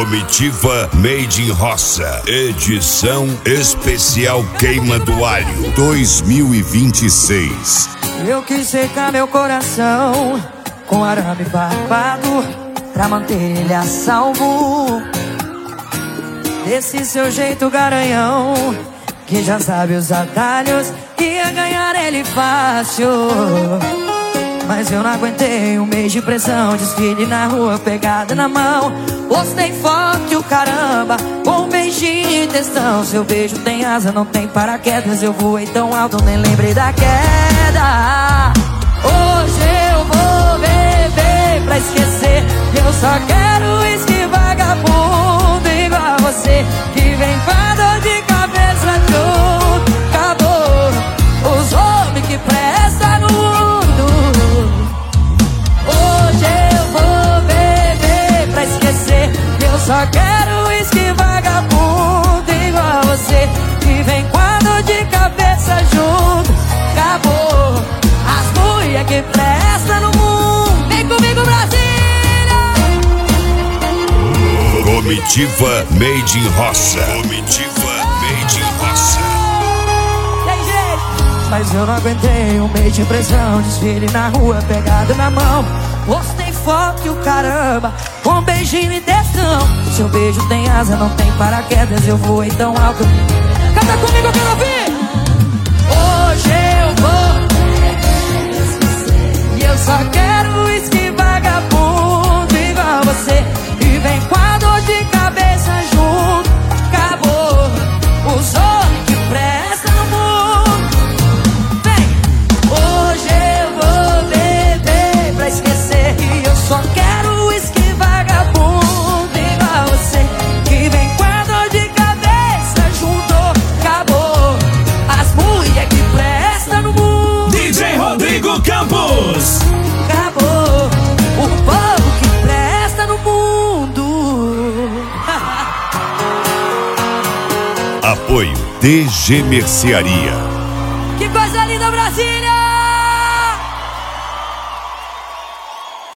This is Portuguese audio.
Comitiva Made in Roça, edição especial Queima do Alho 2026. Eu quis secar meu coração com arame farpado pra manter ele a salvo desse seu jeito garanhão, que já sabe os atalhos, que ia ganhar ele fácil. Mas eu não aguentei um mês de pressão, desfile na rua, pegada na mão. Postei foto e o caramba, com um beijinho e textão. Seu beijo tem asa, não tem paraquedas. Eu voei tão alto, nem lembrei da queda. Hoje eu vou beber pra esquecer. Eu só quero uísque vagabundo igual a você, que vem com a dor de cabeça junto. Acabou os homens que prestam no mundo. Hoje eu vou beber pra esquecer. Eu só quero uísque vagabundo igual a você, que vem com a dor de cabeça junto. Acabou as mulher que prestam no mundo. Vem comigo, Brasília! Comitiva Made in Roça. Comitiva Made in Roça. Mas eu não aguentei um mês de pressão, desfile na rua, pegado na mão. Postei foto e o caramba, com um beijinho e textão. Seu beijo tem asa, não tem paraquedas. Eu voei tão alto. Canta comigo, eu quero ouvir! Hoje eu vou, e eu só quero uísque vagabundo igual a você, e vem com a dor de cabeça junto. Acabou os homens que prestam no mundo. Vem! Hoje eu vou beber pra esquecer, e eu só quero uísque vagabundo igual a você, que vem com a dor de cabeça junto. Acabou as mulher que prestam no mundo. DJ Rodrigo Campos. Acabou o povo que presta no mundo. Apoio DG Mercearia. Que coisa linda, Brasília!